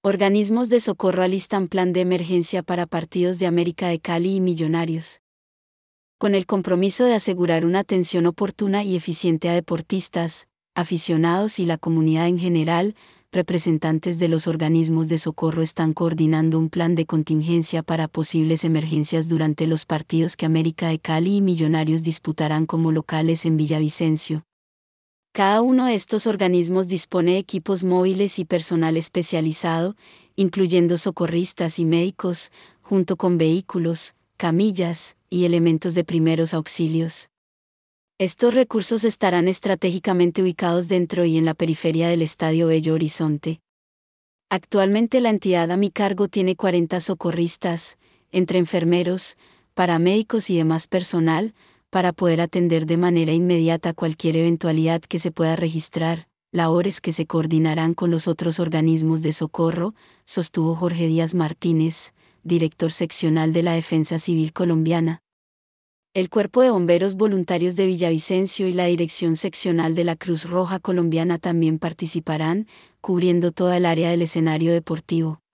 Organismos de socorro alistan plan de emergencia para partidos de América de Cali y Millonarios. Con el compromiso de asegurar una atención oportuna y eficiente a deportistas, aficionados y la comunidad en general, representantes de los organismos de socorro están coordinando un plan de contingencia para posibles emergencias durante los partidos que América de Cali y Millonarios disputarán como locales en Villavicencio. Cada uno de estos organismos dispone de equipos móviles y personal especializado, incluyendo socorristas y médicos, junto con vehículos, camillas y elementos de primeros auxilios. Estos recursos estarán estratégicamente ubicados dentro y en la periferia del Estadio Bello Horizonte. Actualmente la entidad a mi cargo tiene 40 socorristas, entre enfermeros, paramédicos y demás personal, para poder atender de manera inmediata cualquier eventualidad que se pueda registrar, labores que se coordinarán con los otros organismos de socorro, sostuvo Jorge Díaz Martínez, director seccional de la Defensa Civil Colombiana. El Cuerpo de Bomberos Voluntarios de Villavicencio y la Dirección Seccional de la Cruz Roja Colombiana también participarán, cubriendo toda el área del escenario deportivo.